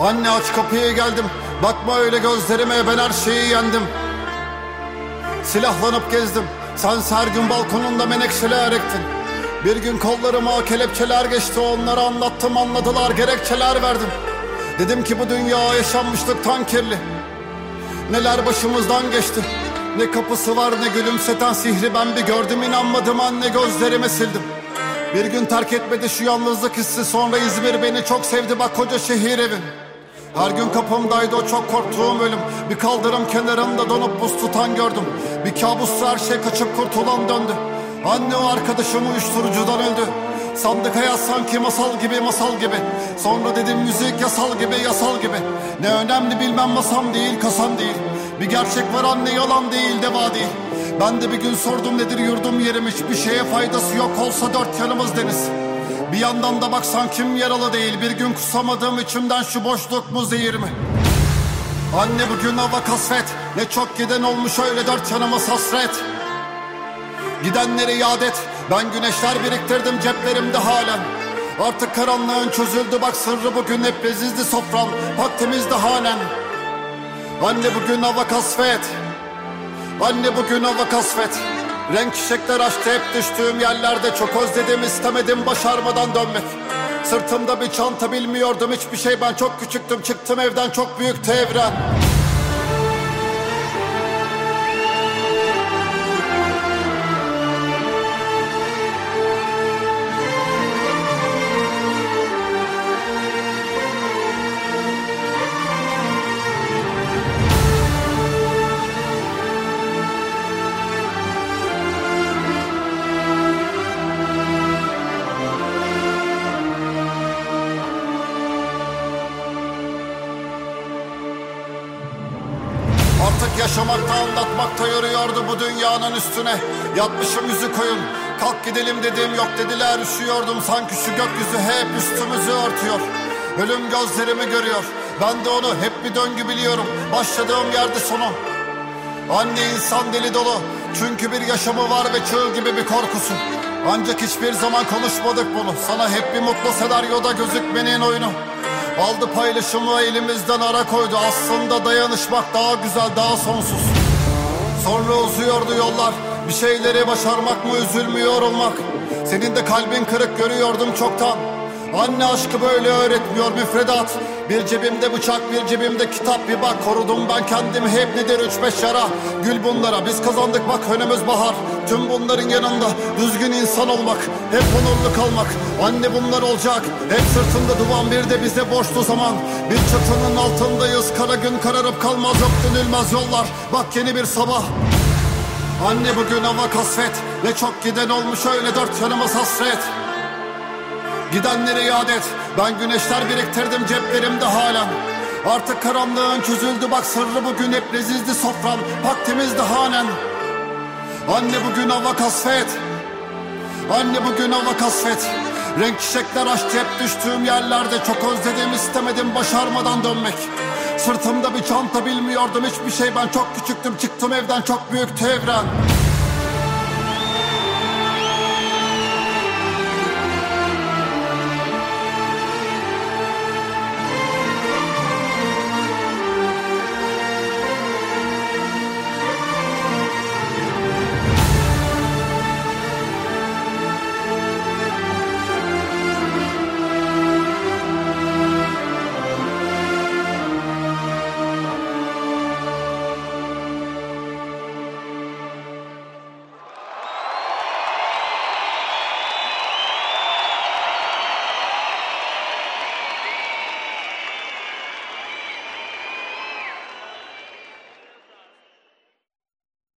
Anne aç kapıyı geldim. Bakma öyle gözlerime, ben her şeyi yendim. Silahlanıp gezdim. Sen her gün balkonunda menekşeler ektin. Bir gün kollarıma kelepçeler geçti. Onlara anlattım, anladılar, gerekçeler verdim. Dedim ki bu dünya yaşanmışlıktan kirli. Neler başımızdan geçti. Ne kapısı var ne gülümseten sihri ben bir gördüm, inanmadım anne, gözlerimi sildim. Bir gün terk etmedi şu yalnızlık hissi, sonra İzmir beni çok sevdi, bak koca şehir evim. Her gün kapımdaydı o çok korktuğum ölüm. Bir kaldırım kenarında donup buz tutan gördüm. Bir kabusta her şey kaçıp kurtulan döndü. Anne o arkadaşım uyuşturucudan öldü. Sandık hayat sanki masal gibi, masal gibi. Sonra dedim müzik yasal gibi, yasal gibi. Ne önemli bilmem, masam değil, kasam değil. Bir gerçek var anne, yalan değil, deva değil. Ben de bir gün sordum nedir yurdum yerim, hiçbir şeye faydası yok olsa dört yanımız deniz. Bir yandan da baksan kim yaralı değil, bir gün kusamadığım içimden şu boşluk mu zehir mi? Anne bugün hava kasvet, ne çok giden olmuş öyle dört yanımız hasret. Gidenleri yad et, ben güneşler biriktirdim ceplerimde halen. Artık karanlığın çözüldü bak sırrı bugün hep lezizli sofram, vaktimizde halen. Anne bugün hava kasvet, anne bugün hava kasvet. Renk çiçekler açtı hep düştüğüm yerlerde, çok özledim istemedim başarmadan dönmek. Sırtımda bir çanta, bilmiyordum hiçbir şey, ben çok küçüktüm, çıktım evden, çok büyüktü evren. Artık yaşamakta, anlatmakta yoruyordu bu dünyanın üstüne. Yatmışım yüzü koyun, kalk gidelim dedim, yok dediler, üşüyordum. Sanki şu gökyüzü hep üstümüzü örtüyor. Ölüm gözlerimi görüyor, ben de onu hep bir döngü biliyorum. Başladığım yerde sonu. Anne insan deli dolu, çünkü bir yaşamı var ve çığ gibi bir korkusu. Ancak hiçbir zaman konuşmadık bunu, sana hep bir mutlu senaryoda gözükmenin oyunu. Aldı paylaşımı elimizden ara koydu. Aslında dayanışmak daha güzel, daha sonsuz. Sonra uzuyordu yollar, bir şeyleri başarmak mı, üzülmüyor olmak. Senin de kalbin kırık görüyordum çoktan. Anne aşkı böyle öğretmiyor müfredat. Bir cebimde bıçak, bir cebimde kitap, bir bak korudum ben kendimi hep, nedir 3-5 yara. Gül bunlara, biz kazandık bak önümüz bahar. Tüm bunların yanında düzgün insan olmak, hep onurlu kalmak. Anne bunlar olacak, hep sırtında duman, bir de bize borçlu zaman. Bir çatının altındayız, kara gün kararıp kalmaz, yok dönülmez yollar. Bak yeni bir sabah. Anne bugün hava kasvet, ne çok giden olmuş öyle dört yanımız hasret. Gidenleri yad et, ben güneşler biriktirdim ceplerimde halen. Artık karanlığın çözüldü bak sırrı bugün hep lezizli sofram, vaktimizde halen. Anne bugün hava kasvet, anne bugün hava kasvet. Renk çiçekler açtı hep düştüğüm yerlerde, çok özledim istemedim başarmadan dönmek. Sırtımda bir çanta, bilmiyordum hiçbir şey, ben çok küçüktüm, çıktım evden, çok büyüktü evren.